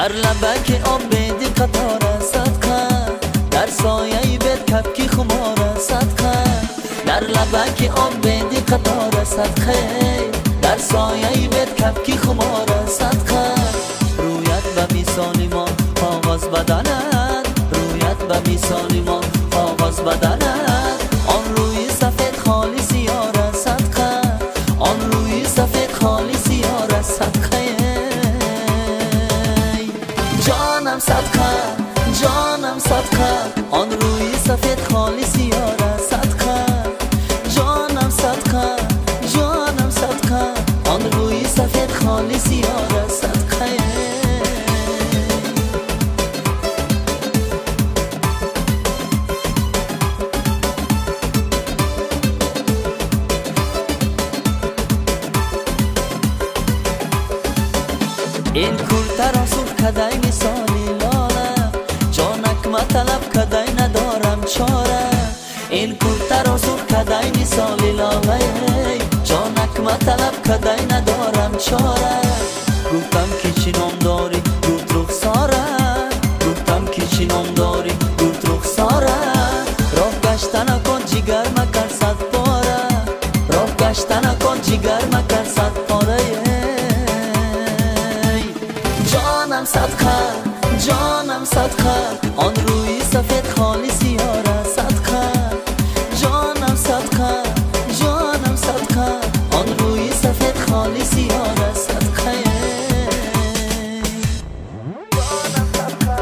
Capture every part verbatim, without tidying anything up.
در لبک آب بدی قطار صدقه، در سایه بید کپکی خمار صدقه. در لبک آب بدی قطار صدقه، در سایه بید کپکی خمار صدقه. رویت به میسان ما آغاز بدند، رویت به میسان ما آغاز بدند. آن روی سفید خالص یار صدقه، آن روی سفید خالص یار صدقه. جانم صدقه جانم صدقه، آن روی سفید خالص یار صدقه. جانم صدقه جانم صدقه، آن روی سفید خالص یار صدقه. این کورتر آسور کدای مثالی لاله، جانک ما طلب کدای ندارم چاره. این کورتر آسور کدای مثالی لاله، جانک ما طلب کدای ندارم چاره. گفتم که چی نام داری گفت رخساره، گفتم که چی نام داری گفت رخساره. راه گشتن کن جگر مکر صد پاره، راه گشتن کن جگر مکر صد پاره. جانم صدقه جانم صدقه، آن روی سفید خالص یار صدقه. جانم صدقه جانم صدقه، آن روی سفید خالص یار صدقه. جانم صدقه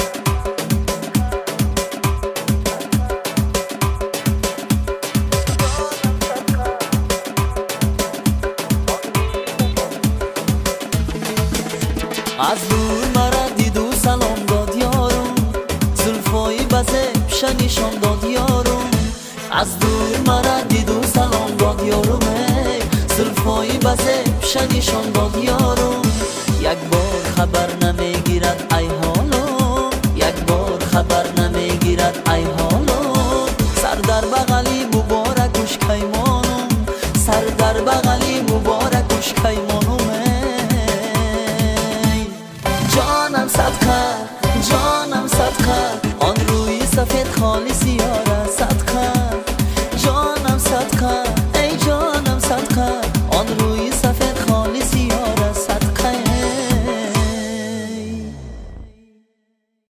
از دور مرا دید و سلام داد یارم، زلفای بزه پیش نشان داد یارم. از دور مرا دید و سلام داد یارم، زلفای بزه پیش نشان داد یارم.